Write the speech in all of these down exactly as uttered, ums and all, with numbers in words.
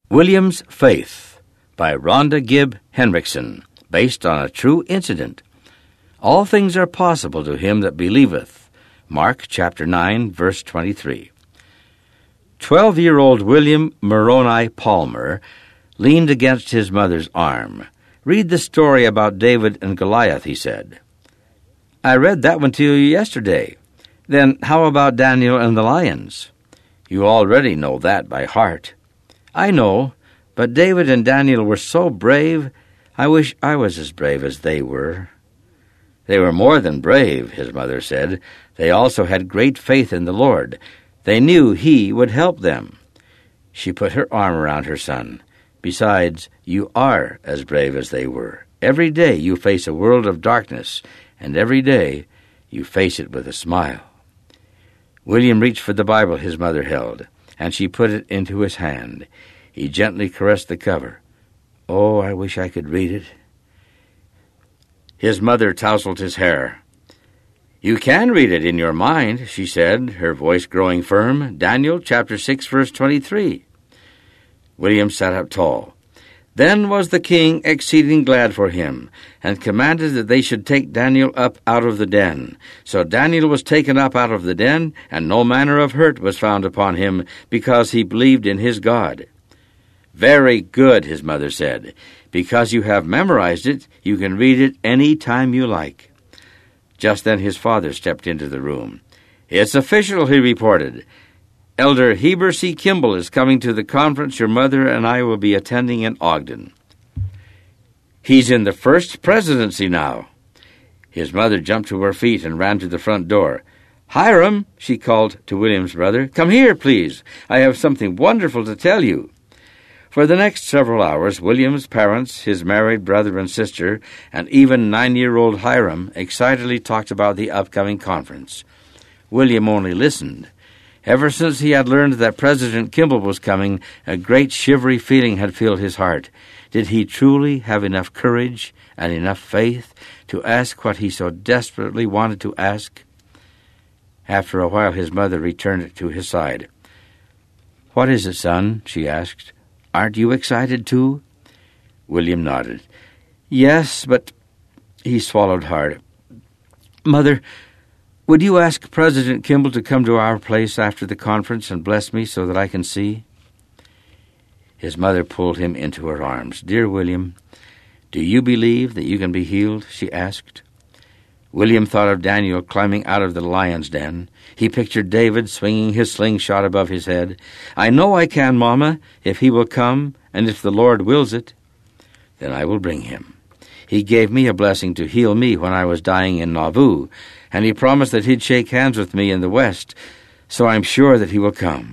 William's Faith by Rhonda Gibb Henriksen, based on a true incident. All things are possible to him that believeth. Mark chapter nine, verse twenty-three. Twelve-year-old William Moroni Palmer leaned against his mother's arm. "Read the story about David and Goliath," he said. "I read that one to you yesterday." "Then how about Daniel and the lions?" "You already know that by heart." "I know, but David and Daniel were so brave. I wish I was as brave as they were." "They were more than brave," his mother said. "They also had great faith in the Lord. They knew He would help them." She put her arm around her son. "Besides, you are as brave as they were. Every day you face a world of darkness, and every day you face it with a smile." William reached for the Bible his mother held, and she put it into his hand. He gently caressed the cover. "Oh, I wish I could read it." His mother tousled his hair. "You can read it in your mind," she said, her voice growing firm. "Daniel chapter six, verse twenty-three. William sat up tall. "Then was the king exceeding glad for him, and commanded that they should take Daniel up out of the den. So Daniel was taken up out of the den, and no manner of hurt was found upon him, because he believed in his God." "Very good," his mother said. "Because you have memorized it, you can read it any time you like." Just then his father stepped into the room. "It's official," he reported. "Elder Heber C. Kimball is coming to the conference your mother and I will be attending in Ogden. He's in the first presidency now." His mother jumped to her feet and ran to the front door. "Hiram," she called to William's brother, "come here, please. I have something wonderful to tell you." For the next several hours, William's parents, his married brother and sister, and even nine-year-old Hiram excitedly talked about the upcoming conference. William only listened. Ever since he had learned that President Kimball was coming, a great shivery feeling had filled his heart. Did he truly have enough courage and enough faith to ask what he so desperately wanted to ask? After a while, his mother returned to his side. "What is it, son?" she asked. "Aren't you excited, too?" William nodded. "Yes, but—" He swallowed hard. "Mother, would you ask President Kimball to come to our place after the conference and bless me so that I can see?" His mother pulled him into her arms. "Dear William, do you believe that you can be healed?" she asked. William thought of Daniel climbing out of the lion's den. He pictured David swinging his slingshot above his head. "I know I can, Mama, if he will come, and if the Lord wills it. Then I will bring him. He gave me a blessing to heal me when I was dying in Nauvoo, and he promised that he'd shake hands with me in the West, so I'm sure that he will come."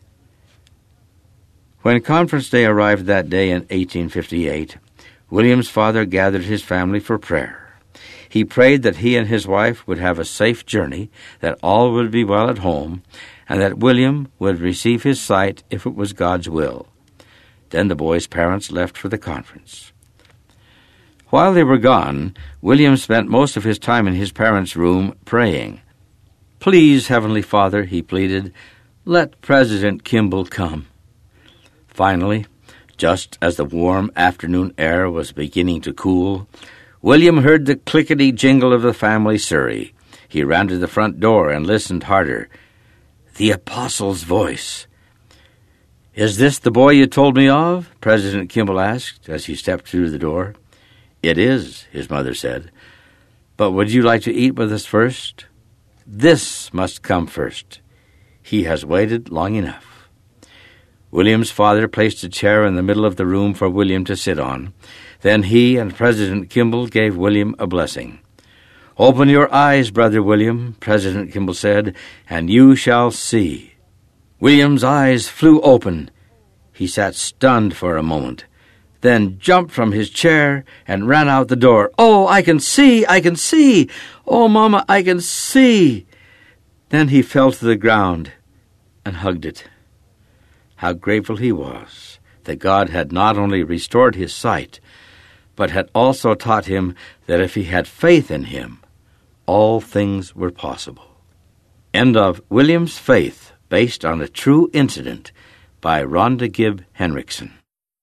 When conference day arrived that day in eighteen fifty-eight, William's father gathered his family for prayer. He prayed that he and his wife would have a safe journey, that all would be well at home, and that William would receive his sight if it was God's will. Then the boy's parents left for the conference. While they were gone, William spent most of his time in his parents' room praying. "Please, Heavenly Father," he pleaded, "let President Kimball come." Finally, just as the warm afternoon air was beginning to cool, William heard the clickety-jingle of the family surrey. He ran to the front door and listened harder. The apostle's voice. "Is this the boy you told me of?" President Kimball asked as he stepped through the door. "It is," his mother said. "But would you like to eat with us first?" "This must come first. He has waited long enough." William's father placed a chair in the middle of the room for William to sit on. Then he and President Kimball gave William a blessing. "Open your eyes, Brother William," President Kimball said, "and you shall see." William's eyes flew open. He sat stunned for a moment, then jumped from his chair and ran out the door. "Oh, I can see, I can see! Oh, Mama, I can see!" Then he fell to the ground and hugged it. How grateful he was that God had not only restored his sight, but had also taught him that if he had faith in him, all things were possible. End of William's Faith, based on a true incident, by Rhonda Gibb Henriksen.